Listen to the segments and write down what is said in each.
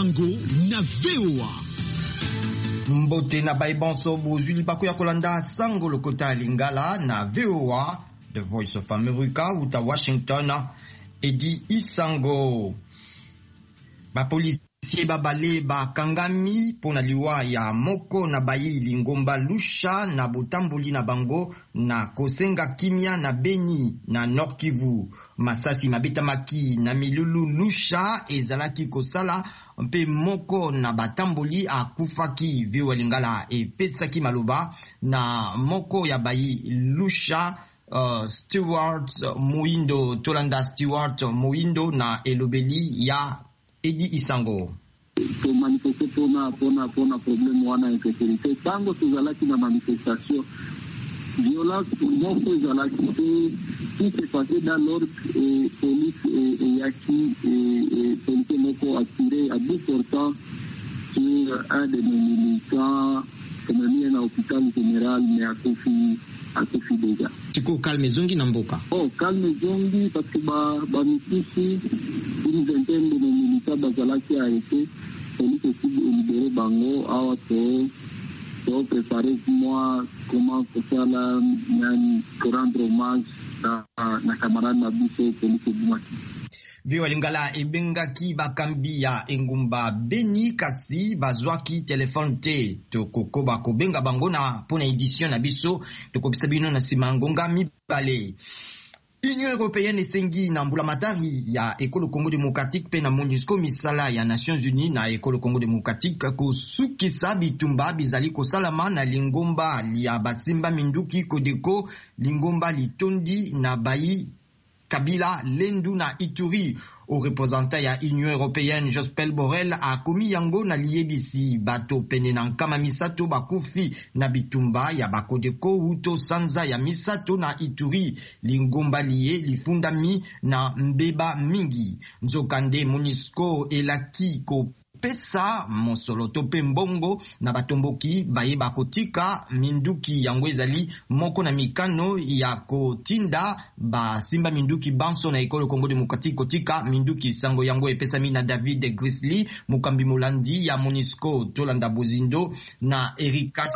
Isango na VOA. Mbote na baibonso bozuli bako ya kolanda sango lokota lingala na VOA, The Voice of America uta Washington, edi Isango. Ba polisi babale ba kangami pona liwa ya moko na bayi lingomba lusha na botamboli na bango na kosenga kimia na Beni na Nord Kivu. Masasi mabeta maki na milulu lusha ezalaki kosala mpe moko na batamboli akufaki viwa lingala epesaki maloba na moko ya bayi lusha Stewart Muindo, Tolanda Stewart Muindo na elobeli ya Edi Isango. To manifeste pona problème wana insécurité. Tango tozalaki na manifestation, violence moko ezalaki tout s'est passé dans l'ordre et police yaki police moko a tiré à bout portant sur un de nos militants comme na hôpital général mais à Kofi déjà. Tiko calme zongi na mboka. Oh, calme zongi parce que ba misusi une vingtaine de nos militants bazalaki arrêtés. Police aussi libéré bango awa to préparer moi comment faire la rendre hommage na camarade na biso police Bumaki. Viwa lingala ebengaki bakambi ya engumba Beni kasi bazwaki telefone te tokokoba kobenga bango na pona edition na biso tokopisa bino na sima ngonga mibale. Union Européenne esengi na mbulamatari ya Ekolo Congo Démocratique pe na MONUSCO misala ya Nations Unies na Ekolo Congo Démocratique kosukisa bitumba bizali kosalama na lingomba ya basimba minduki Kodeko, lingomba litondi na bayi Kabila, Lendu na Ituri. Au représentant ya Union Européenne Jospel Borrell a komi yango na liebisi bato pene na nkama misato bakufi na bitumba ya Bakodeko uto sanza ya misato na Ituri, lingomba liye lifundami na mbeba mingi. Nzokande MONUSCO elaki ko pesa mosolo tope mbongo na batomboki baye bakotika minduki yango ezali moko na mikano ya kotinda basimba minduki banso na Ekolo Congo Démocratique kotika minduki sango yango epesami na David Grizzly mukambi molandi ya MONUSCO Tolanda Bozindo na Erikas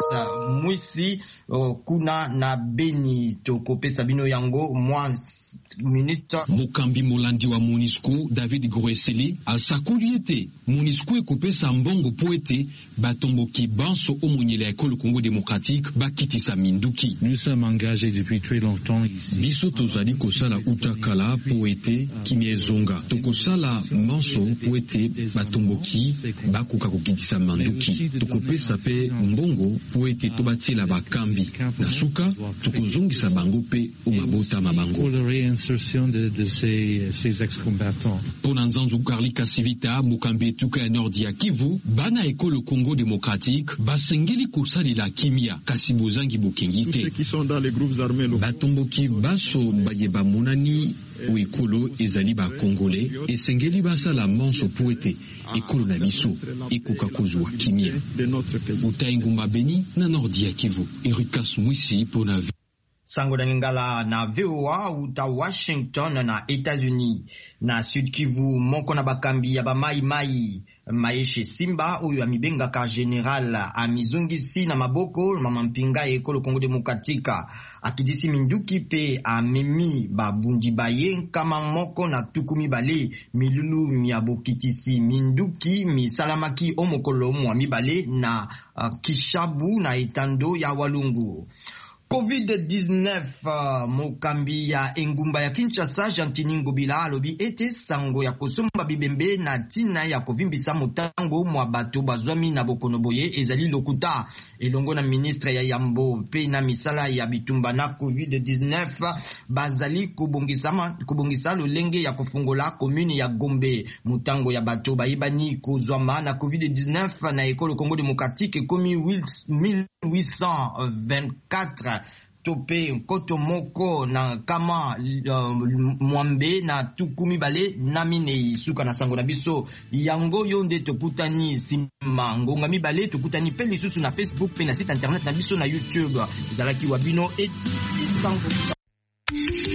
Mwisi kuna na Beni tokopesa bino yango mwa minute. Mukambi molandi wa MONUSCO David Grizzly asakoliete MONUSCO ekopesa mbongo po ete batomboki banso omonyele ya Ekolo Congo Démocratique bakitisa minduki. Nous sommes engagés depuis très longtemps ici. Biso tozali kosala utakala po ete kimia ezonga. Tokosala manso po ete batomboki bakoka kokitisa manduki. Tokopesa pe mbongo po ete tobatiela bakambi na suka tokozongisa bango pe omabota mabango. Pour la réinsertion de ces ex-combattants. Pona nzanzu Karli Kasivita mukambi etuka Nord ya Kivu bana Ekolo Congo Démocratique basengeli kosalela kimia kasi bozangi bokengite. Ceux qui sont dans les groupes armés locaux. Batomboki baso bayeba monani o Ekolo ezali ba Congolais esengeli basala manso po ete Ekolo na biso ekoka kozwa kimia. Uta Ngumba Beni na Nord ya Kivu. Erikas Mwisi pona Sango na Ngala na VOA uta Washington na États-Unis na Sud Kivu moko na bakambi ya bamai Maeshe Simba oyo amibenga ka general amizungisi na maboko mama mpinga ya Ekolo Congo Démocratique akidisi minduki pe amemi babundi baye kama moko na tukumi bale milulu miabokitisi minduki misalamaki omokolo mwa mibale na Kishabu na etando ya Walungu. COVID-19 mokambi ya engumba ya Kinshasa Jantini Ngobila alobi ete sango ya kosomba bibembe na tina ya kovimbisa motango mwa bato bazwami na bokonoboye ezali lokuta elongo na ministre ya Yambo pe na misala ya bitumba na COVID-19 bazali kubongisa lolenge ya kufungola commune ya Gombe mutango ya bato bayibani kozwama na COVID-19 na Ekolo Congo Démocratique komi 1824 tope nkoto moko na kama mwambe na tukumi bale na minei suka na sango na biso yango yonde tokutani sima ngonga mibale tokutani pe lisusu na Facebook pe na site internet na biso na YouTube zalaki wabino eti sango.